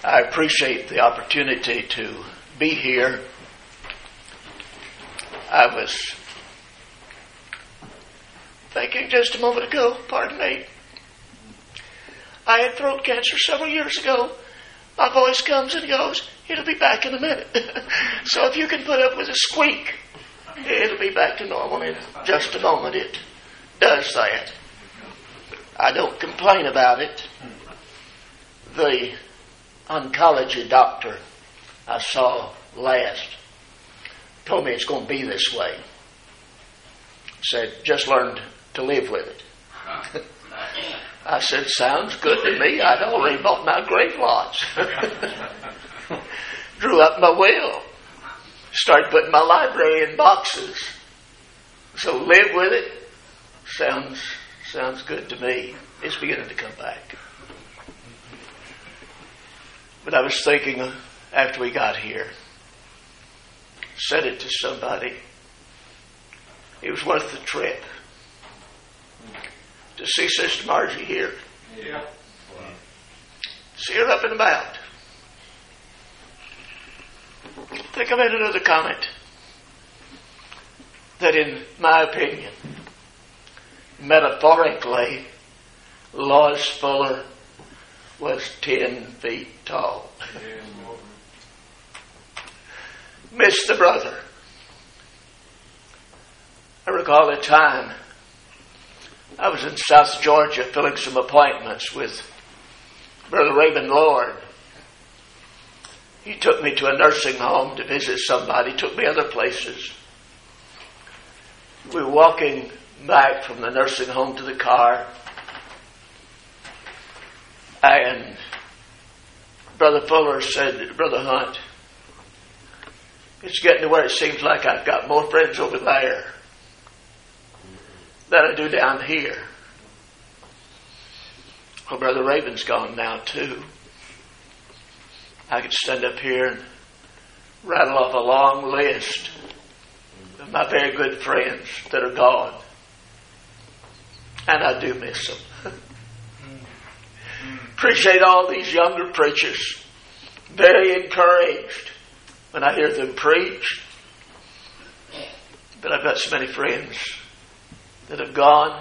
I appreciate the opportunity to be here. I was thinking just a moment ago, pardon me, I had throat cancer several years ago. My voice comes and goes, it'll be back in a minute. So if you can put up with a squeak, it'll be back to normal in just a moment. It does that. I don't complain about it. The oncology doctor I saw last told me it's going to be this way. Said, just learn to live with it. I said, sounds good to me. I'd already bought my grave plots. Drew up my will. Started putting my library in boxes. So live with it. Sounds good to me. It's beginning to come back. But I was thinking after we got here, said it to somebody, it was worth the trip to see Sister Margie here. Yeah. See her up and about. I think I made another comment that in my opinion, metaphorically, Lois Fuller was 10 feet tall. Miss the brother. I recall a time I was in South Georgia filling some appointments with Brother Raymond Lord. He took me to a nursing home to visit somebody, took me other places. We were walking back from the nursing home to the car, and Brother Fuller said, Brother Hunt, it's getting to where it seems like I've got more friends over there than I do down here. Well, Brother Raven's gone now too. I could stand up here and rattle off a long list of my very good friends that are gone. And I do miss them. Appreciate all these younger preachers. Very encouraged when I hear them preach. But I've got so many friends that have gone.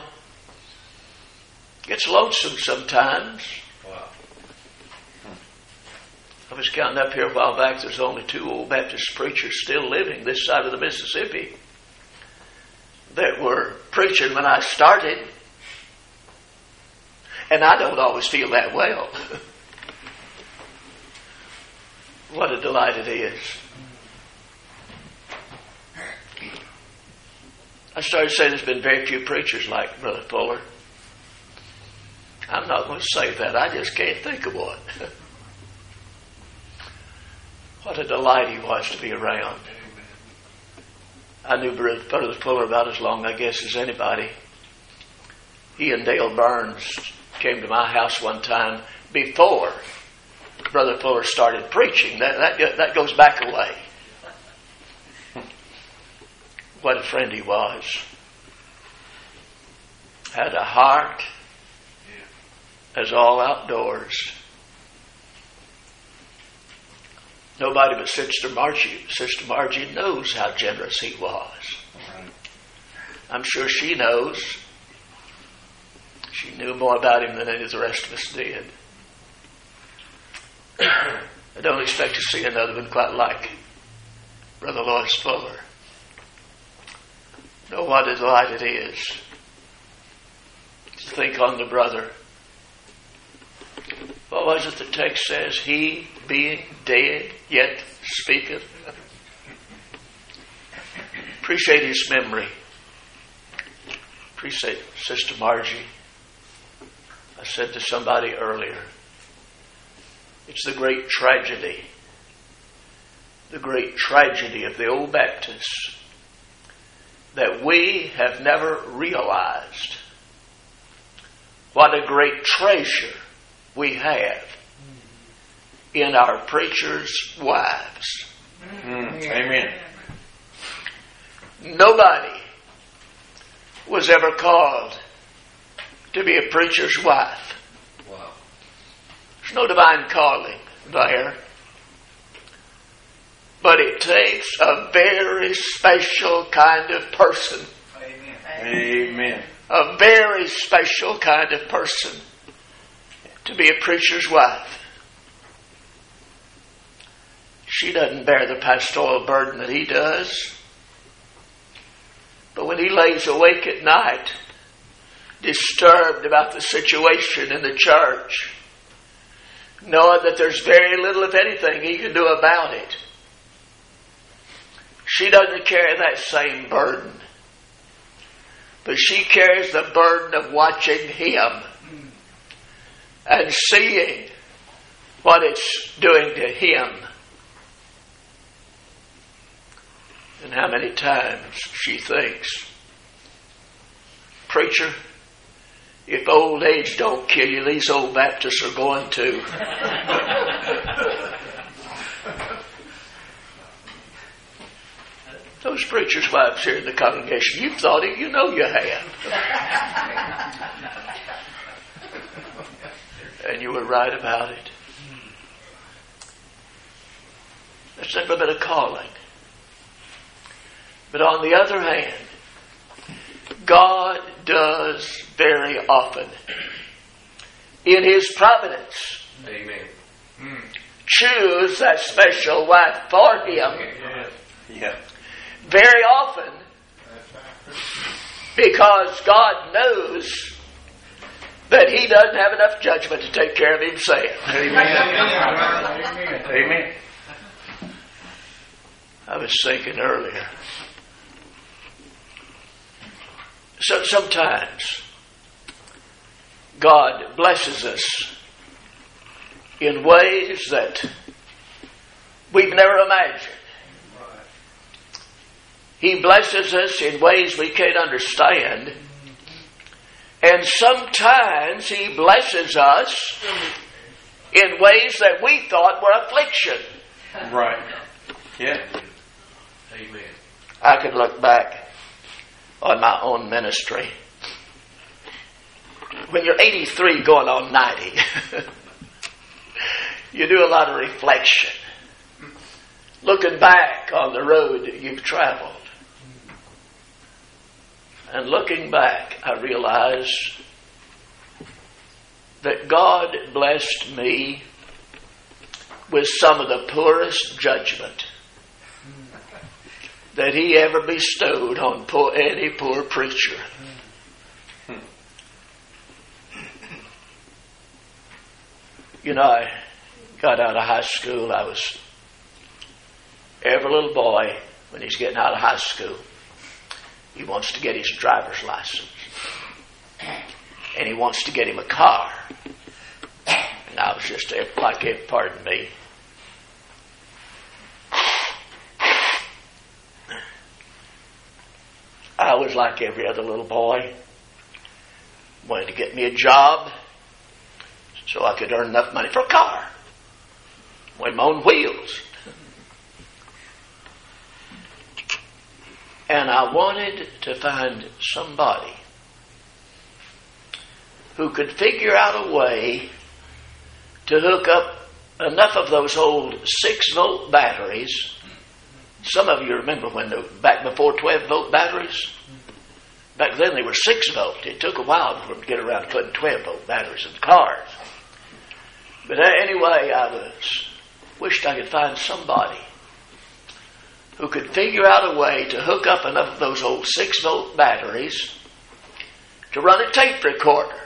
Gets lonesome sometimes. Wow. I was counting up here a while back, there's only 2 old Baptist preachers still living this side of the Mississippi that were preaching when I started. And I don't always feel that well. What a delight it is. I started saying there's been very few preachers like Brother Fuller. I'm not going to say that. I just can't think of one. What a delight he was to be around. I knew Brother Fuller about as long, I guess, as anybody. He and Dale Burns came to my house one time before Brother Fuller started preaching. That goes back a way. What a friend he was. Had a heart as all outdoors. Nobody but Sister Margie knows how generous he was. I'm sure she knows. She knew more about him than any of the rest of us did. I don't expect to see another one quite like Brother Lois Fuller. Know what a delight it is to think on the brother. What was it the text says? He being dead yet speaketh. Appreciate his memory. Appreciate Sister Margie. I said to somebody earlier, it's the great tragedy of the old Baptists that we have never realized what a great treasure we have in our preachers' wives. Amen. Nobody was ever called to be a preacher's wife. Wow. There's no divine calling there. But it takes a very special kind of person. Amen. A very special kind of person to be a preacher's wife. She doesn't bear the pastoral burden that he does. But when he lays awake at night, disturbed about the situation in the church, knowing that there's very little, if anything, he can do about it, she doesn't carry that same burden. But she carries the burden of watching him and seeing what it's doing to him. And how many times she thinks, preacher, if old age don't kill you, these old Baptists are going to. Those preachers' wives here in the congregation, you've thought it, you know you have. And you were right about it. There's never been a calling. But on the other hand, God does very often, in His providence, choose that special wife for Him. Yeah. Very often, because God knows that He doesn't have enough judgment to take care of Himself. Amen. Amen. I was thinking earlier. So sometimes God blesses us in ways that we've never imagined. He blesses us in ways we can't understand. And sometimes He blesses us in ways that we thought were affliction. Right. Yeah. Amen. I could look back on my own ministry. When you're 83 going on 90, you do a lot of reflection. Looking back on the road you've traveled. And looking back, I realize that God blessed me with some of the poorest judgment that He ever bestowed on any poor preacher. You know, I got out of high school. Every little boy, when he's getting out of high school, he wants to get his driver's license. And he wants to get him a car. And I was just like, pardon me. I was like every other little boy. Wanted to get me a job so I could earn enough money for a car. With my own wheels. And I wanted to find somebody who could figure out a way to hook up enough of those old 6-volt batteries. Some of you remember when back before 12-volt batteries. Back then they were 6-volt. It took a while for them to get around to putting 12-volt batteries in cars. But anyway, I wished I could find somebody who could figure out a way to hook up enough of those old 6-volt batteries to run a tape recorder.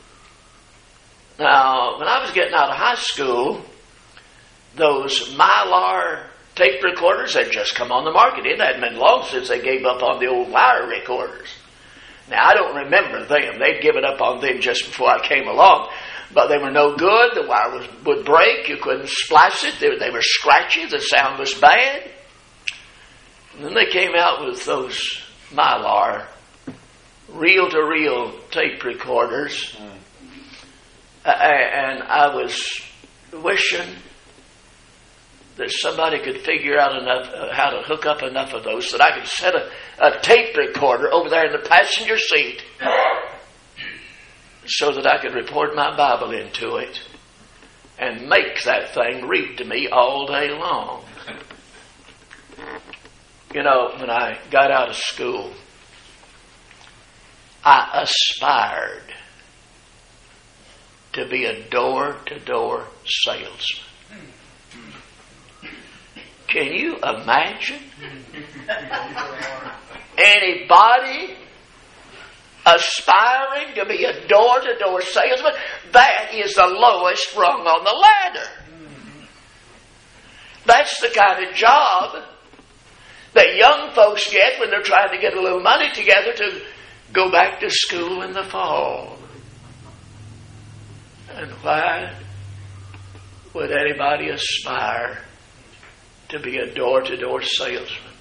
Now, when I was getting out of high school, those Mylar tape recorders had just come on the market. It hadn't been long since they gave up on the old wire recorders. Now, I don't remember them. They'd given up on them just before I came along. But they were no good. The wire would break. You couldn't splice it. They were scratchy. The sound was bad. And then they came out with those Mylar reel-to-reel tape recorders. And I was wishing that somebody could figure out enough how to hook up enough of those so that I could set a tape recorder over there in the passenger seat so that I could record my Bible into it and make that thing read to me all day long. You know, when I got out of school, I aspired to be a door-to-door salesman. Can you imagine anybody aspiring to be a door-to-door salesman? That is the lowest rung on the ladder. That's the kind of job that young folks get when they're trying to get a little money together to go back to school in the fall. And why would anybody aspire to be a door-to-door salesman?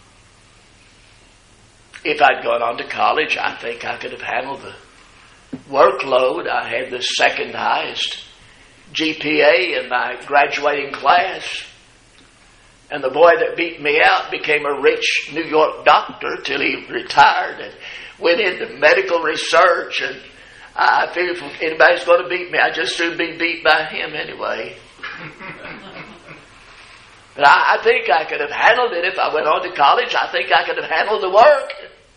If I'd gone on to college, I think I could have handled the workload. I had the second highest GPA in my graduating class. And the boy that beat me out became a rich New York doctor till he retired and went into medical research. And I figured if anybody's going to beat me, I'd just soon be beat by him anyway. But I think I could have handled it if I went on to college. I think I could have handled the work.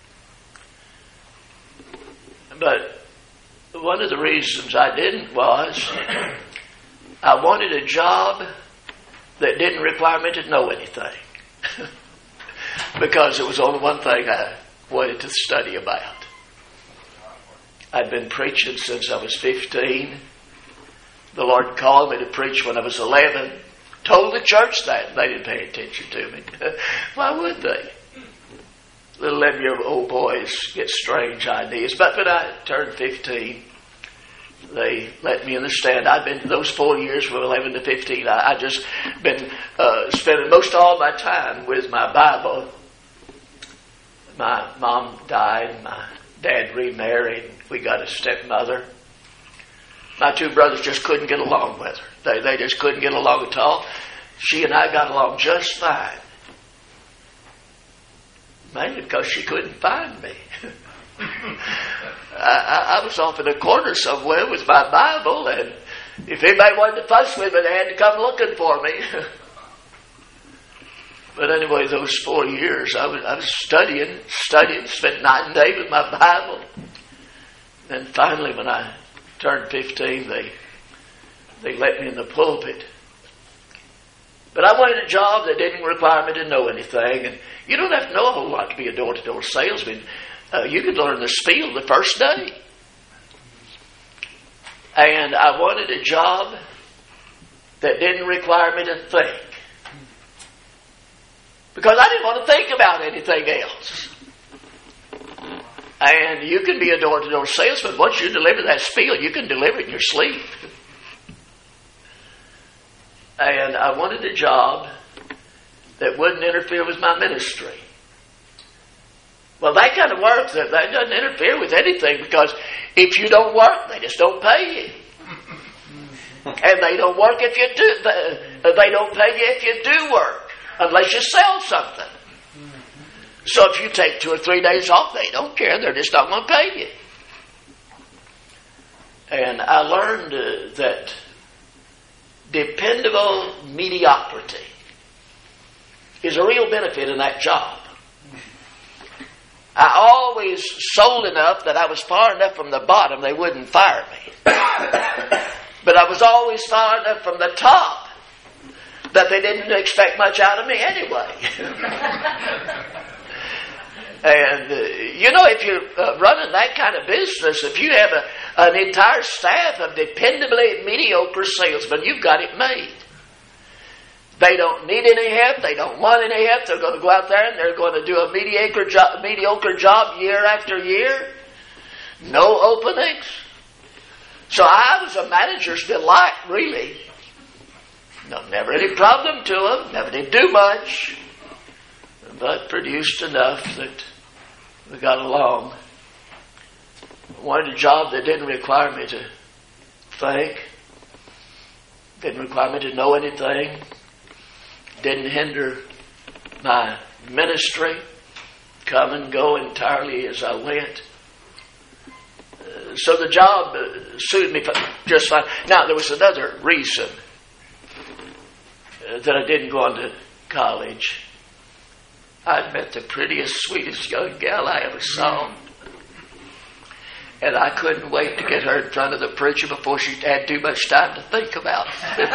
But one of the reasons I didn't was I wanted a job that didn't require me to know anything. Because it was only one thing I wanted to study about. I'd been preaching since I was 15. The Lord called me to preach when I was 11. Told the church that. They didn't pay attention to me. Why would they? Little 11-year-old boys get strange ideas. But when I turned 15, they let me in the stand. I've been those 4 years from 11 to 15. I just been spending most all my time with my Bible. My mom died. My dad remarried. We got a stepmother. My two brothers just couldn't get along with her. They just couldn't get along at all. She and I got along just fine. Mainly because she couldn't find me. I was off in a corner somewhere with my Bible, and if anybody wanted to fuss with me, they had to come looking for me. But anyway, those 4 years, I was studying, spent night and day with my Bible. Then finally, when I turned 15, they let me in the pulpit. But I wanted a job that didn't require me to know anything. And you don't have to know a whole lot to be a door-to-door salesman. You could learn the spiel the first day. And I wanted a job that didn't require me to think. Because I didn't want to think about anything else. And you can be a door-to-door salesman. Once you deliver that spiel, you can deliver it in your sleep. And I wanted a job that wouldn't interfere with my ministry. Well, that kind of work, that doesn't interfere with anything, because if you don't work, they just don't pay you. And they don't work if you do. They don't pay you if you do work, unless you sell something. So if you take 2 or 3 days off, they don't care. They're just not going to pay you. And I learned that dependable mediocrity is a real benefit in that job. I always sold enough that I was far enough from the bottom they wouldn't fire me. But I was always far enough from the top that they didn't expect much out of me anyway. And, if you're running that kind of business, if you have an entire staff of dependably mediocre salesmen, you've got it made. They don't need any help. They don't want any help. They're going to go out there and they're going to do a mediocre job year after year. No openings. So I was a manager's delight, really. No, never any problem to them. Never did do much. But produced enough that we got along. I wanted a job that didn't require me to think. Didn't require me to know anything. Didn't hinder my ministry. Come and go entirely as I went. So the job suited me just fine. Now, there was another reason that I didn't go on to college, I'd met the prettiest, sweetest young gal I ever saw. And I couldn't wait to get her in front of the preacher before she had too much time to think about it.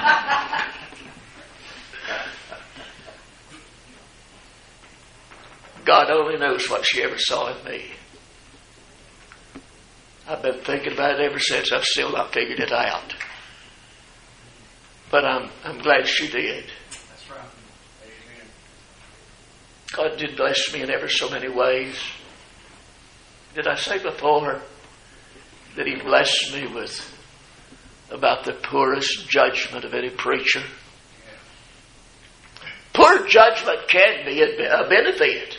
God only knows what she ever saw in me. I've been thinking about it ever since. I've still not figured it out. But I'm glad she did. That's right. Amen. God did bless me in ever so many ways. Did I say before that He blessed me with about the poorest judgment of any preacher? Poor judgment can be a benefit.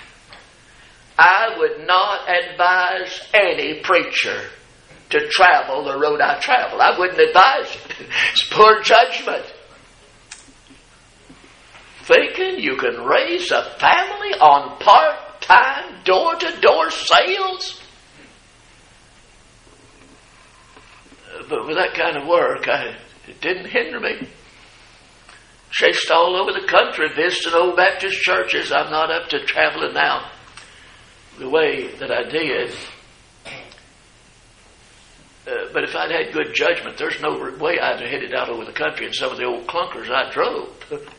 I would not advise any preacher to travel the road I travel. I wouldn't advise it. It's poor judgment. Thinking you can raise a family on part-time, door-to-door sales? But with that kind of work, it didn't hinder me. Chased all over the country, visiting old Baptist churches. I'm not up to traveling now the way that I did. But if I'd had good judgment, there's no way I'd have headed out over the country in some of the old clunkers I drove.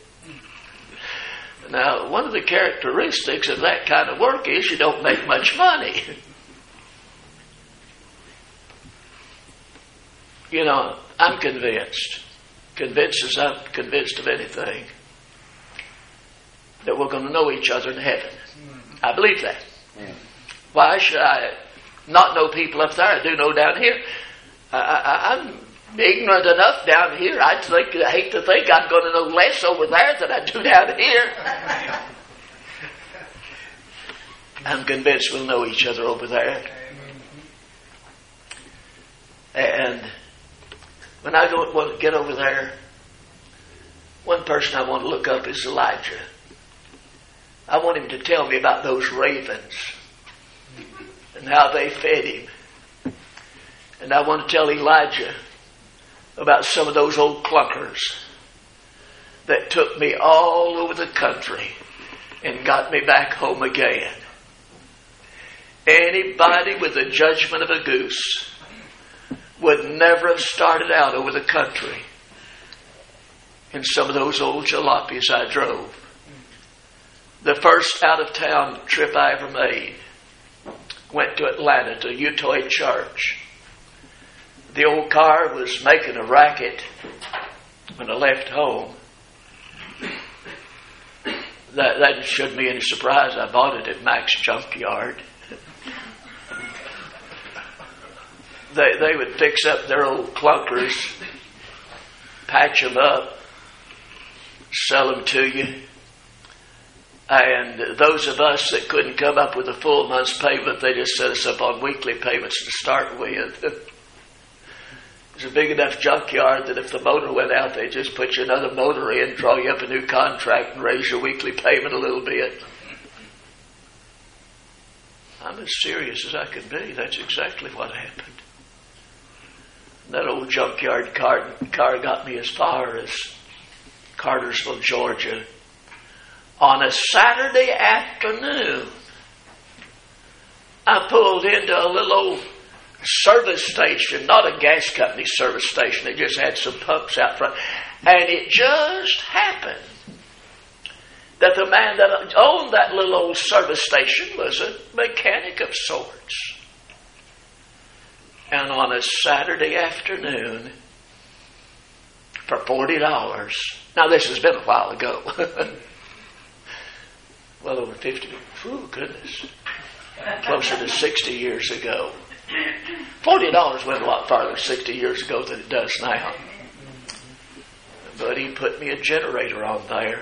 Now, one of the characteristics of that kind of work is you don't make much money. You know, I'm convinced as I'm convinced of anything, that we're going to know each other in heaven. I believe that. Why should I not know people up there? I do know down here. I'm ignorant enough down here. I hate to think I'm going to know less over there than I do down here. I'm convinced we'll know each other over there. And when I want to get over there, one person I want to look up is Elijah. I want him to tell me about those ravens and how they fed him. And I want to tell Elijah about some of those old clunkers that took me all over the country and got me back home again. Anybody with the judgment of a goose would never have started out over the country in some of those old jalopies I drove. The first out-of-town trip I ever made, went to Atlanta to Utah Church. The old car was making a racket when I left home. That shouldn't be any surprise. I bought it at Mac's Junkyard. They would fix up their old clunkers, patch them up, sell them to you. And those of us that couldn't come up with a full month's payment, they just set us up on weekly payments to start with. It's a big enough junkyard that if the motor went out, they just put you another motor in, draw you up a new contract, and raise your weekly payment a little bit. I'm as serious as I can be. That's exactly what happened. That old junkyard car got me as far as Cartersville, Georgia. On a Saturday afternoon, I pulled into a little old service station, not a gas company service station. They just had some pumps out front. And it just happened that the man that owned that little old service station was a mechanic of sorts. And on a Saturday afternoon, for $40, now this has been a while ago, well over 50, goodness, closer to 60 years ago. $40 went a lot farther 60 years ago than it does now. But he put me a generator on there.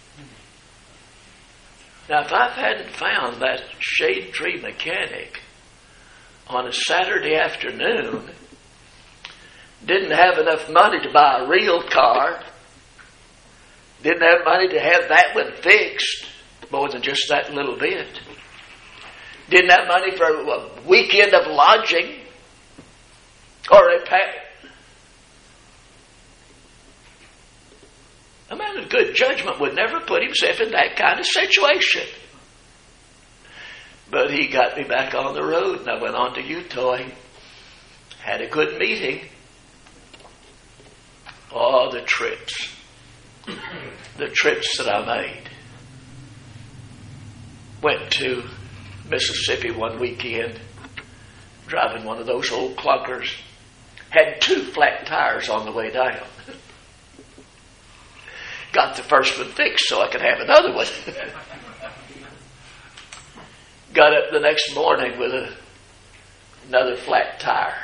Now, if I hadn't found that shade tree mechanic on a Saturday afternoon, didn't have enough money to buy a real car, didn't have money to have that one fixed, more than just that little bit, didn't have money for a weekend of lodging, or man of good judgment would never put himself in that kind of situation. But he got me back on the road, and I went on to Utah. Had a good meeting. Oh, the trips. The trips that I made. Went to Mississippi one weekend, driving one of those old clunkers. Had 2 flat tires on the way down. Got the first one fixed so I could have another one. Got up the next morning with another flat tire.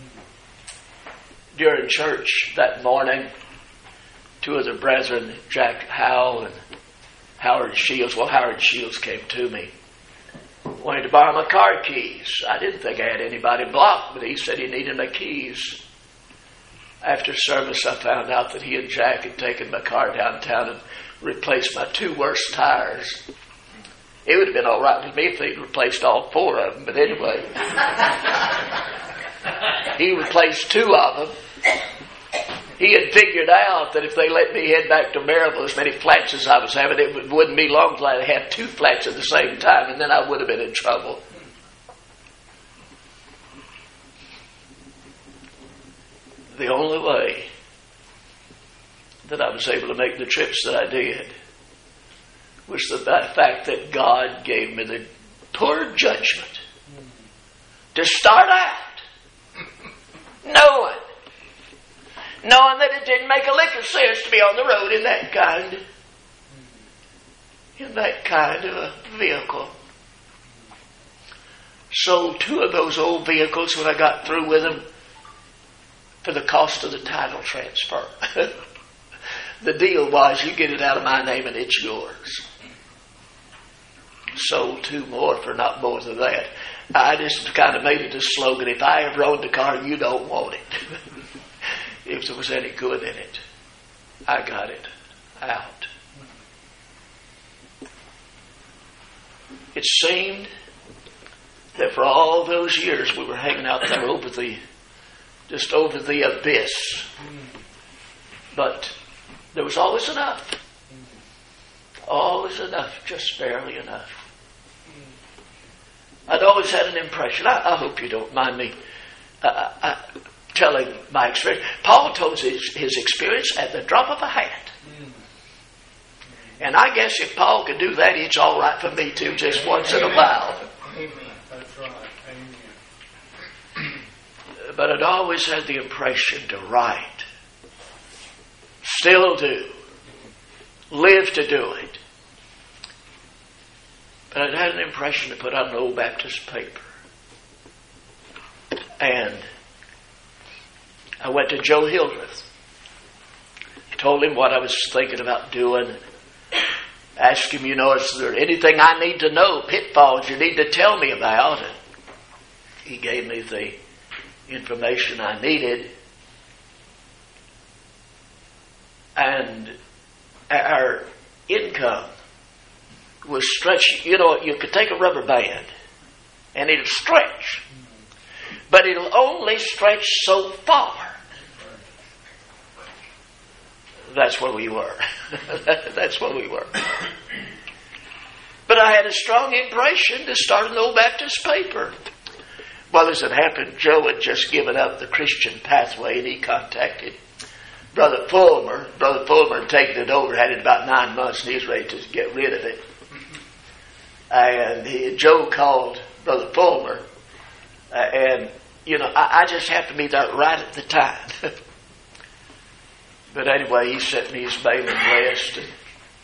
During church that morning, 2 of the brethren, Jack Howell and Howard Shields, Howard Shields came to me, wanted to borrow my car keys. I didn't think I had anybody blocked, but he said he needed my keys. After service, I found out that he and Jack had taken my car downtown and replaced my 2 worst tires. It would have been all right with me if they'd replaced all 4 of them, but anyway. He replaced 2 of them. He had figured out that if they let me head back to Maryville, as many flats as I was having, it wouldn't be long till I'd have 2 flats at the same time, and then I would have been in trouble. The only way that I was able to make the trips that I did was the fact that God gave me the poor judgment to start out knowing that it didn't make a lick of sense to be on the road in that kind of a vehicle. Sold 2 of those old vehicles when I got through with them for the cost of the title transfer. The deal was you get it out of my name and it's yours. Sold 2 more for not more than that. I just kind of made it a slogan: if I ever owned a car, you don't want it. If there was any good in it, I got it out. It seemed that for all those years we were hanging out there over the abyss. But there was always enough. Always enough, just barely enough. I'd always had an impression. I hope you don't mind me telling my experience. Paul told his experience at the drop of a hat. And I guess if Paul could do that, it's all right for me too, just once in a while. Amen. That's right. Amen. But I'd always had the impression to write, still do, live to do it. But I'd had an impression to put out an old Baptist paper. And I went to Joe Hildreth, told him what I was thinking about doing, asked him, is there anything I need to know, pitfalls you need to tell me about? And he gave me the information I needed. And our income was stretched. You could take a rubber band and it'll stretch, but it'll only stretch so far. That's where we were. That's where we were. But I had a strong impression to start an old Baptist paper. Well, as it happened, Joe had just given up the Christian Pathway, and he contacted Brother Fulmer. Brother Fulmer had taken it over, had it about 9 months, and he was ready to get rid of it. And Joe called Brother Fulmer, and I just happened to be there right at the time. But anyway, he sent me his mailing list, and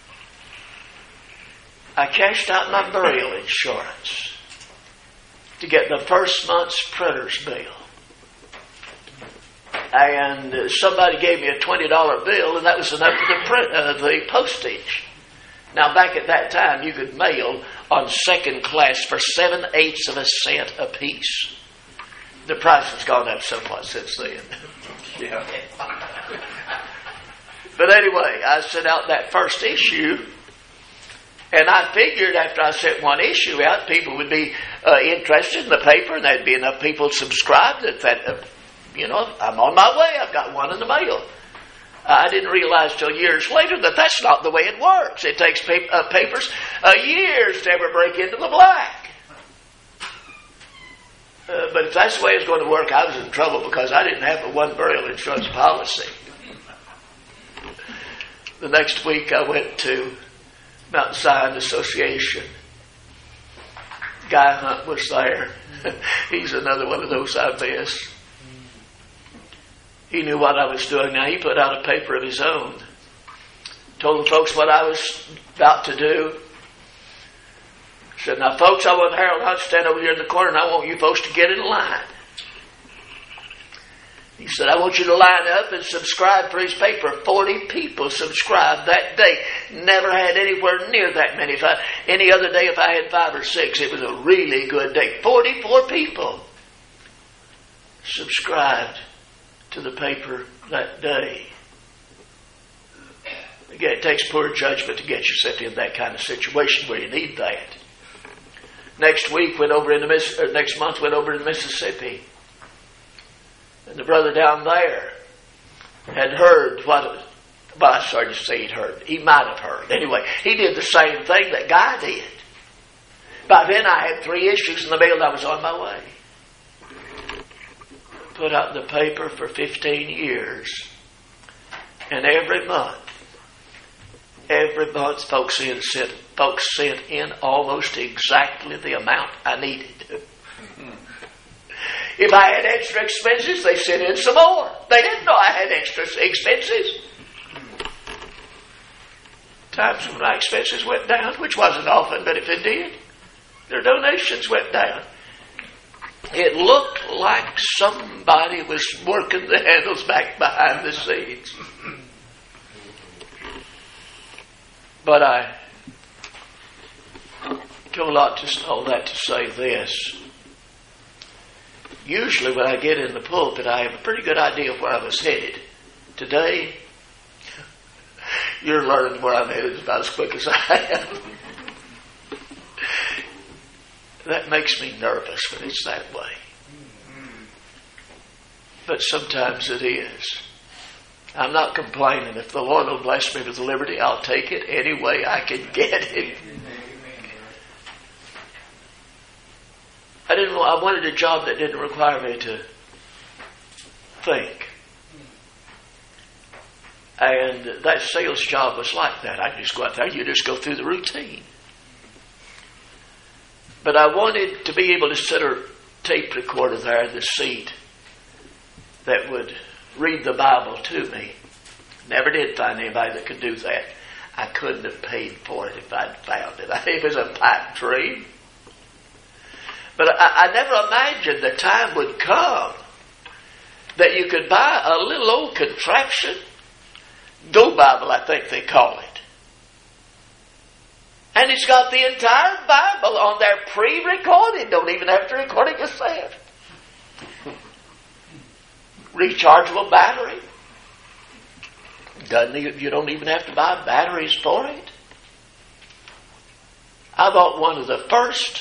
I cashed out my burial insurance to get the first month's printer's bill. And somebody gave me a $20 bill, and that was enough for the postage. Now, back at that time, you could mail on second class for 7/8 of a cent apiece. The price has gone up somewhat since then. Yeah. But anyway, I sent out that first issue, and I figured after I sent one issue out, people would be interested in the paper, and there'd be enough people subscribed that I'm on my way. I've got one in the mail. I didn't realize till years later that that's not the way it works. It takes papers years to ever break into the black. But if that's the way it's going to work, I was in trouble because I didn't have a one burial insurance policy. The next week I went to Mount Zion Association. Guy Hunt was there. He's another one of those I miss. He knew what I was doing. Now he put out a paper of his own. Told the folks what I was about to do. Said, now folks, I want Harold Hunt to stand over here in the corner and I want you folks to get in line. He said, I want you to line up and subscribe for his paper. 40 people subscribed that day. Never had anywhere near that many. Any other day, if I had 5 or 6, it was a really good day. 44 people subscribed to the paper that day. Again, it takes poor judgment to get yourself in that kind of situation where you need that. Next month went over in Mississippi. And the brother down there had heard I'm sorry to say he'd heard. He might have heard. Anyway, he did the same thing that Guy did. By then I had 3 issues in the mail and I was on my way. Put out the paper for 15 years. And every month, folks sent in almost exactly the amount I needed. If I had extra expenses, they sent in some more. They didn't know I had extra expenses. Times when my expenses went down, which wasn't often, but if it did, their donations went down. It looked like somebody was working the handles back behind the scenes. But I told all that to say this. Usually when I get in the pulpit, I have a pretty good idea of where I was headed. Today, you're learning where I'm headed about as quick as I am. That makes me nervous when it's that way. But sometimes it is. I'm not complaining. If the Lord will bless me with liberty, I'll take it any way I can get it. I wanted a job that didn't require me to think. And that sales job was like that. I just go out there, you just go through the routine. But I wanted to be able to sit a tape recorder there in the seat that would read the Bible to me. Never did find anybody that could do that. I couldn't have paid for it if I'd found it. It was a pipe dream. But I never imagined the time would come that you could buy a little old contraption, Go Bible, I think they call it. And it's got the entire Bible on there pre-recorded. Don't even have to record it yourself. Rechargeable battery. You don't even have to buy batteries for it. I bought one of the first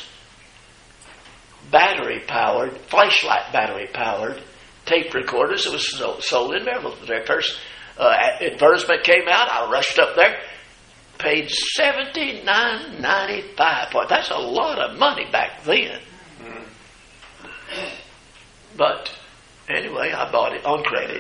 flashlight battery-powered tape recorders. It was sold in Maryville. The first advertisement came out. I rushed up there, paid $79.95 for it. That's a lot of money back then. But anyway, I bought it on credit.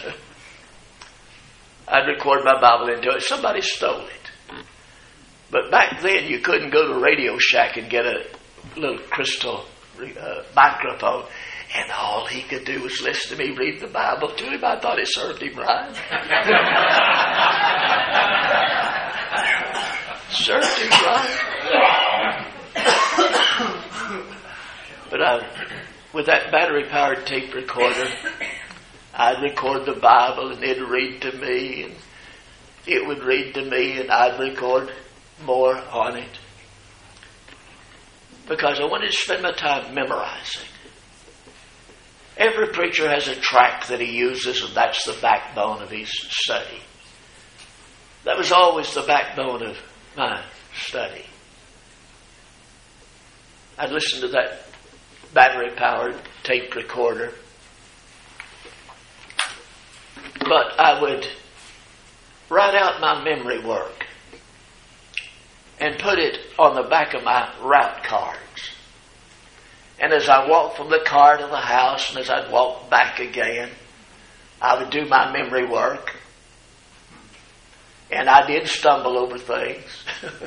I'd record my Bible into it. Somebody stole it. But back then, you couldn't go to Radio Shack and get a little crystal microphone, and all he could do was listen to me read the Bible to him. I thought it served him right. Served him right. But with that battery-powered tape recorder, I'd record the Bible, and it'd read to me, and it would read to me, and I'd record more on it. Because I wanted to spend my time memorizing. Every preacher has a tract that he uses, and that's the backbone of his study. That was always the backbone of my study. I'd listen to that battery-powered tape recorder. But I would write out my memory work and put it on the back of my route cards. And as I walked from the car to the house and as I'd walk back again, I would do my memory work. And I did stumble over things.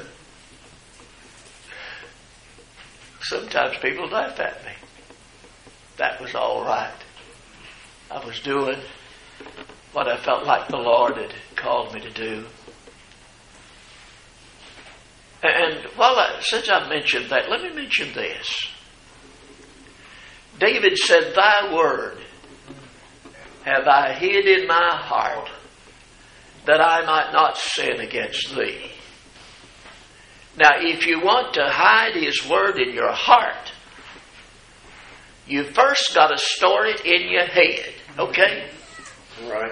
Sometimes people laugh at me. That was all right. I was doing what I felt like the Lord had called me to do. And since I mentioned that, let me mention this. David said, Thy word have I hid in my heart, that I might not sin against thee. Now, if you want to hide His word in your heart, you first got to store it in your head, okay? Right.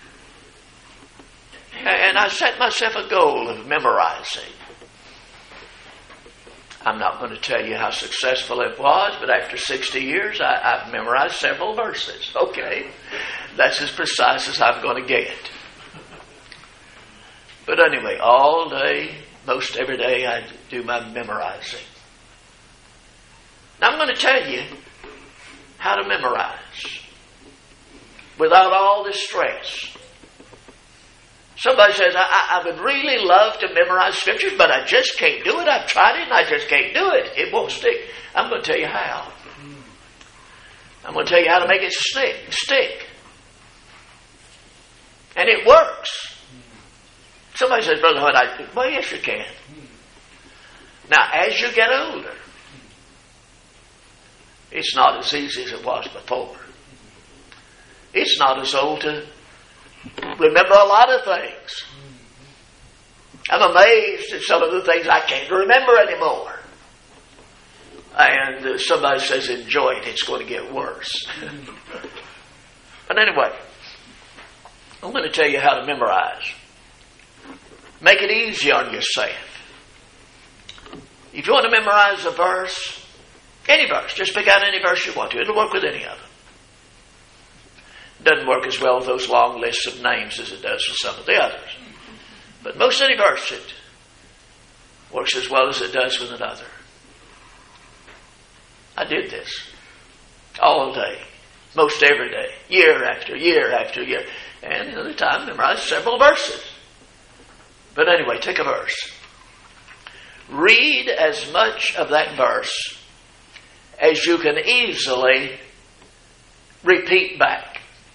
And I set myself a goal of memorizing. I'm not going to tell you how successful it was, but after 60 years, I've memorized several verses, okay? That's as precise as I'm going to get. But anyway, all day, most every day, I do my memorizing. Now I'm going to tell you how to memorize without all this stress. Somebody says, I would really love to memorize scriptures, but I just can't do it. I've tried it and I just can't do it. It won't stick. I'm going to tell you how. I'm going to tell you how to make it stick. And it works. Somebody says, Brother Hood, well, yes, you can. Now, as you get older, it's not as easy as it was before. It's not as old to remember a lot of things. I'm amazed at some of the things I can't remember anymore. And somebody says, enjoy it, it's going to get worse. But anyway, I'm going to tell you how to memorize. Make it easy on yourself. If you want to memorize a verse, any verse, just pick out any verse you want to. It'll work with any of them. Doesn't work as well with those long lists of names as it does with some of the others. But most any verse, it works as well as it does with another. I did this all day, most every day, year after year after year. And at the time, memorized several verses. But anyway, take a verse. Read as much of that verse as you can easily repeat back.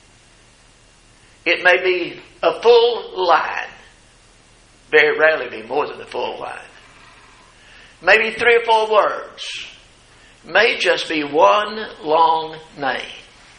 It may be a full line. Very rarely be more than a full line. Maybe 3 or 4 words. May just be one long name.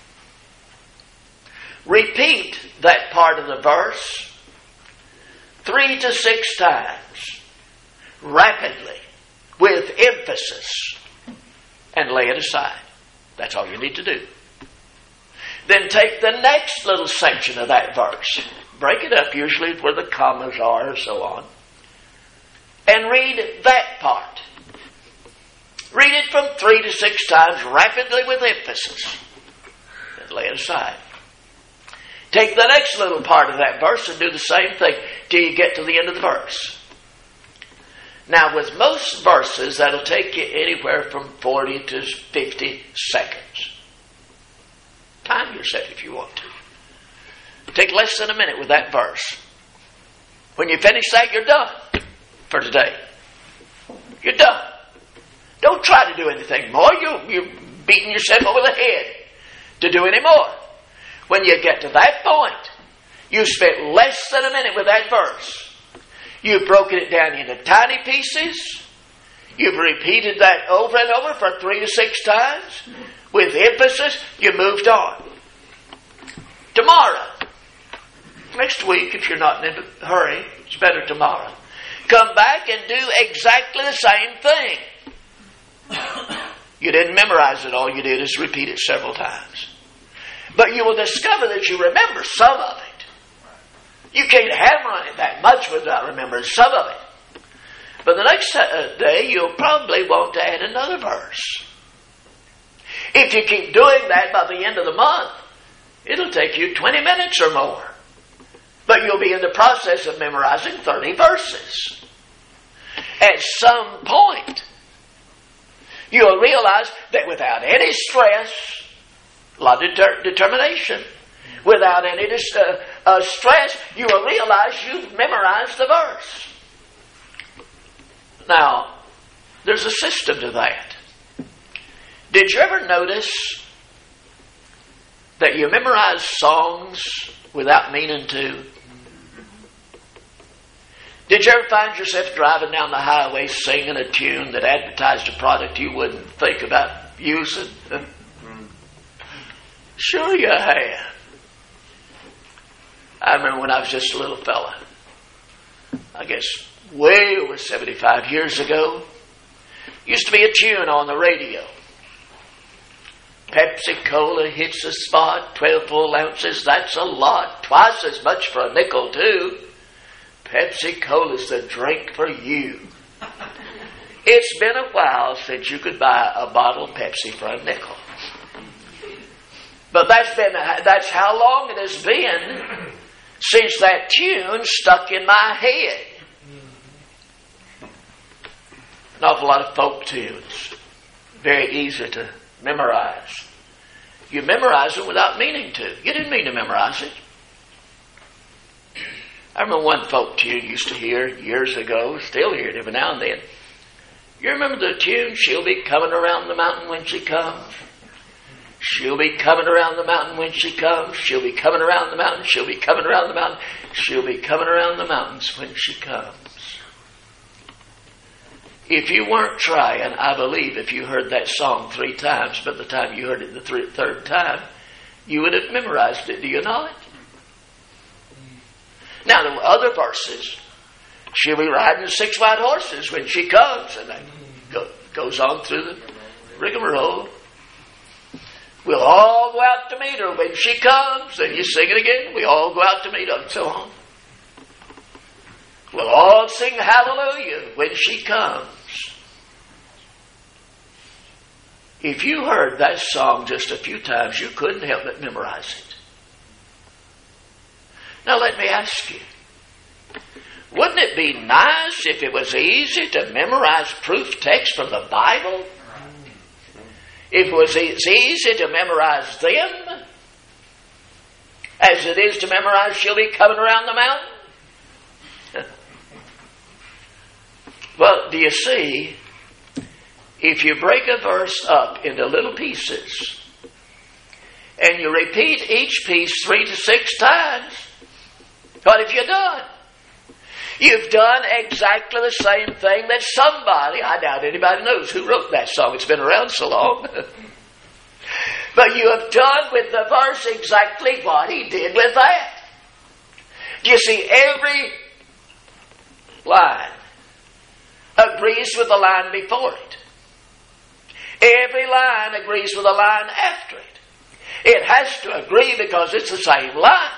Repeat that part of the verse 3 to 6 times, rapidly, with emphasis, and lay it aside. That's all you need to do. Then take the next little section of that verse, break it up usually where the commas are and so on, and read that part. Read it from 3 to 6 times, rapidly with emphasis, and lay it aside. Take the next little part of that verse and do the same thing till you get to the end of the verse. Now, with most verses, that'll take you anywhere from 40 to 50 seconds. Time yourself if you want to. Take less than a minute with that verse. When you finish that, you're done for today. You're done. Don't try to do anything more. You're beating yourself over the head to do any more. When you get to that point, you spent less than a minute with that verse. You've broken it down into tiny pieces. You've repeated that over and over for 3 to 6 times. With emphasis, you moved on. Tomorrow, next week, if you're not in a hurry, it's better tomorrow. Come back and do exactly the same thing. You didn't memorize it. All you did is repeat it several times. But you will discover that you remember some of it. You can't hammer on it that much without remembering some of it. But the next day, you'll probably want to add another verse. If you keep doing that by the end of the month, it'll take you 20 minutes or more But you'll be in the process of memorizing 30 verses. At some point, you'll realize that without any stress, a lot of determination, without any stress, you will realize you've memorized the verse. Now, there's a system to that. Did you ever notice that you memorize songs without meaning to? Did you ever find yourself driving down the highway singing a tune that advertised a product you wouldn't think about using? Sure you have. I remember when I was just a little fella, I guess way over 75 years ago, used to be a tune on the radio. Pepsi Cola hits the spot, 12 full ounces, that's a lot. Twice as much for a nickel, too. Pepsi Cola's the drink for you. It's been a while since you could buy a bottle of Pepsi for a nickel. But that's how long it has been since that tune stuck in my head. An awful lot of folk tunes. Very easy to memorize. You memorize it without meaning to. You didn't mean to memorize it. I remember one folk tune you used to hear years ago, still hear it every now and then. You remember the tune, she'll be coming around the mountain when she comes. She'll be coming around the mountain when she comes. She'll be coming around the mountain. She'll be coming around the mountain. She'll be coming around the mountains when she comes. If you weren't trying, I believe if you heard that song 3 times, by the time you heard it the third time, you would have memorized it. Do you know it? Now, there were other verses. She'll be riding 6 white horses when she comes. And that goes on through the rigmarole. We'll all go out to meet her when she comes. And you sing it again. We all go out to meet her and so on. We'll all sing hallelujah when she comes. If you heard that song just a few times, you couldn't help but memorize it. Now let me ask you, wouldn't it be nice if it was easy to memorize proof text from the Bible? If it was as easy to memorize them as it is to memorize she'll be coming around the mountain? Well, do you see, if you break a verse up into little pieces and you repeat each piece 3 to 6 times, what have you done? You've done exactly the same thing that somebody, I doubt anybody knows who wrote that song. It's been around so long. But you have done with the verse exactly what he did with that. Do you see, every line agrees with the line before it. Every line agrees with the line after it. It has to agree because it's the same line.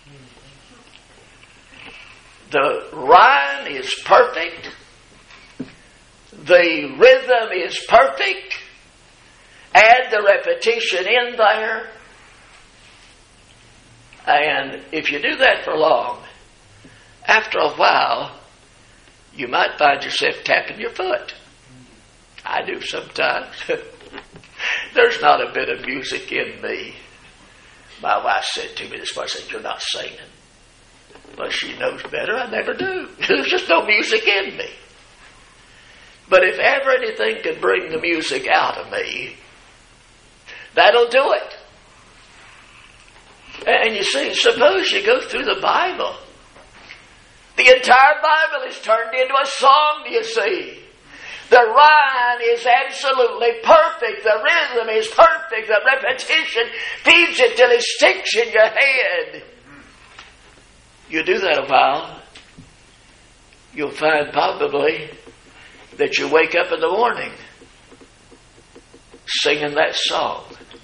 The rhyme is perfect. The rhythm is perfect. Add the repetition in there. And if you do that for long, after a while, you might find yourself tapping your foot. I do sometimes. There's not a bit of music in me. My wife said to me this morning, said, "You're not singing." Well, she knows better. I never do. There's just no music in me. But if ever anything could bring the music out of me, that'll do it. And you see, suppose you go through the Bible. The entire Bible is turned into a song, do you see? The rhyme is absolutely perfect. The rhythm is perfect. The repetition feeds it till it sticks in your head. You do that a while, you'll find probably that you wake up in the morning singing that song.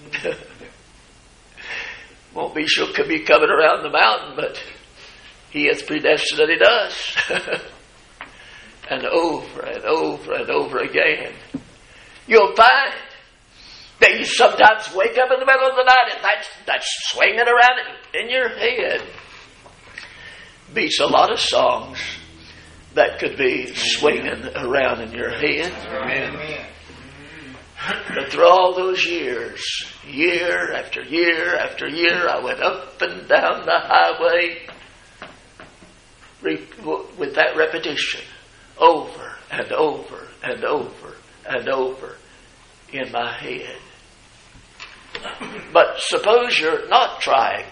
Won't be she'll be coming around the mountain, but he hath predestined that he does. And over and over and over again, you'll find that you sometimes wake up in the middle of the night and that's swinging around in your head. beats a lot of songs that could be swinging around in your head. Amen. But through all those years, year after year after year, I went up and down the highway with that repetition, over and over and over and over in my head. But suppose you're not trying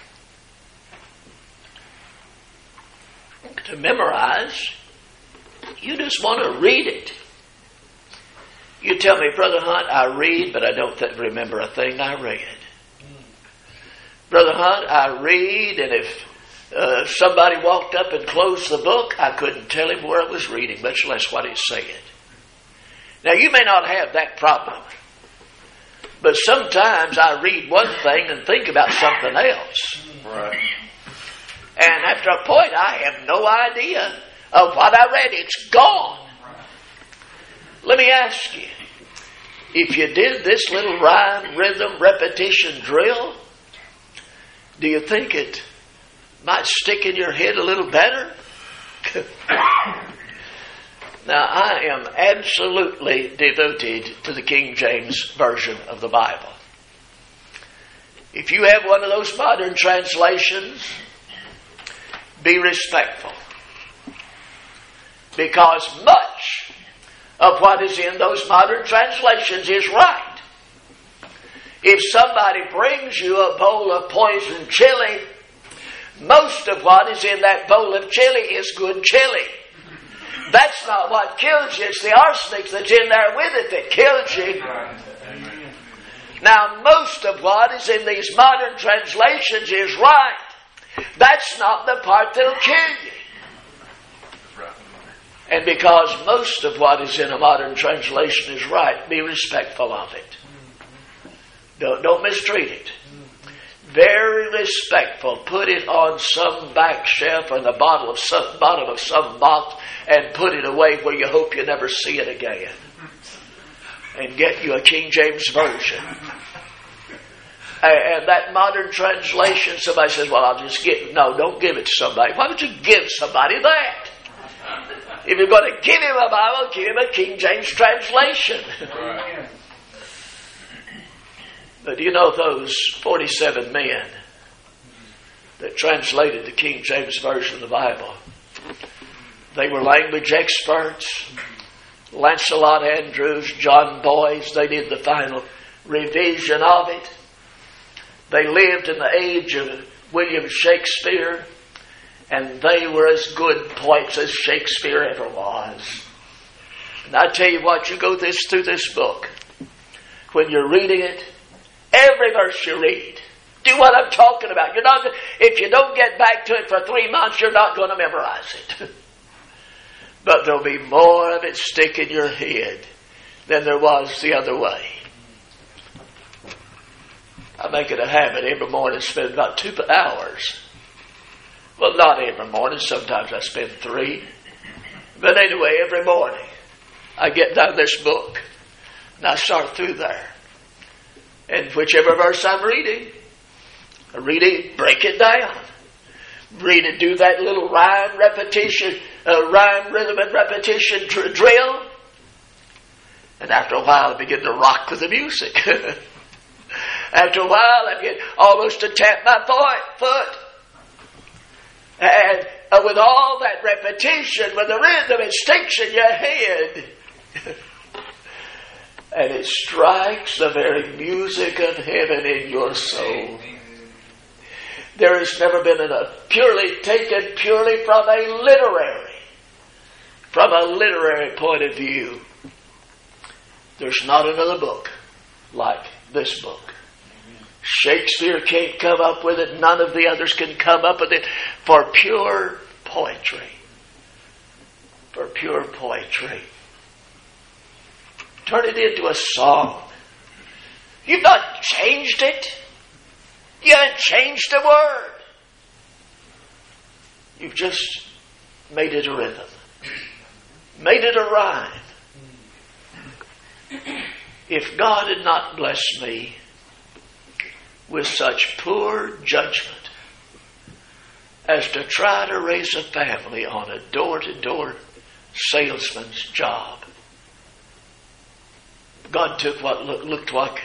to memorize, you just want to read it. You tell me, Brother Hunt, I read, but I don't remember a thing I read. Brother Hunt, I read, and if somebody walked up and closed the book, I couldn't tell him where I was reading, much less what he said. Now, you may not have that problem, but sometimes I read one thing and think about something else. Right. And after a point, I have no idea of what I read. It's gone. Let me ask you, if you did this little rhyme, rhythm, repetition drill, do you think it might stick in your head a little better? Now, I am absolutely devoted to the King James Version of the Bible. If you have one of those modern translations, be respectful. Because much of what is in those modern translations is right. If somebody brings you a bowl of poisoned chili, most of what is in that bowl of chili is good chili. That's not what kills you. It's the arsenic that's in there with it that kills you. Now, most of what is in these modern translations is right. That's not the part that'll kill you. And because most of what is in a modern translation is right, be respectful of it. Don't mistreat it. Very respectful. Put it on some back shelf or the bottom of some box and put it away where you hope you never see it again. And get you a King James Version. And that modern translation, somebody says, well, I'll just give it. No, don't give it to somebody. Why don't you give somebody that? If you're going to give him a Bible, give him a King James translation. Right. But you know those 47 men that translated the King James Version of the Bible, they were language experts. Lancelot Andrews, John Boyce, they did the final revision of it. They lived in the age of William Shakespeare, and they were as good poets as Shakespeare ever was. And I tell you what, you go through this book, when you're reading it, every verse you read, do what I'm talking about. If you don't get back to it for 3 months, you're not going to memorize it. But there'll be more of it stick in your head than there was the other way. I make it a habit every morning to spend about 2 hours. Well, not every morning. Sometimes I spend 3. But anyway, every morning I get down this book and I start through there. And whichever verse I'm reading, I read it, break it down. Read it, do that little rhyme, repetition, rhyme, rhythm, and repetition drill. And after a while I begin to rock with the music. After a while I begin almost to tap my foot. And with all that repetition, with the rhythm, it sticks in your head. And it strikes the very music of heaven in your soul. There has never been taken purely from a literary point of view. There's not another book like this book. Shakespeare can't come up with it. None of the others can come up with it for pure poetry. For pure poetry. Turn it into a song. You've not changed it. You haven't changed a word. You've just made it a rhythm. Made it a rhyme. If God had not blessed me with such poor judgment, as to try to raise a family on a door-to-door salesman's job. God took what looked like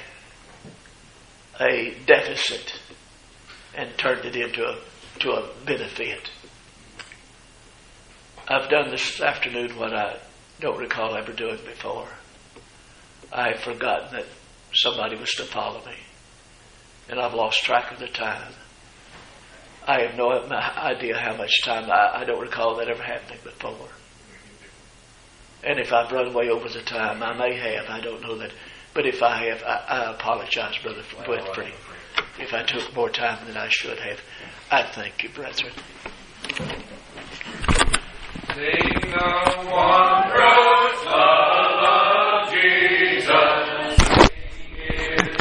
a deficit and turned it into a benefit. I've done this afternoon what I don't recall ever doing before. I have forgotten that somebody was to follow me, and I've lost track of the time. I have no idea how much time. I don't recall that ever happening before. And if I've run way over the time, I may have. I don't know that. But if I have, I apologize, Brother Winfrey, if I took more time than I should have. I thank you, brethren. Sing the one.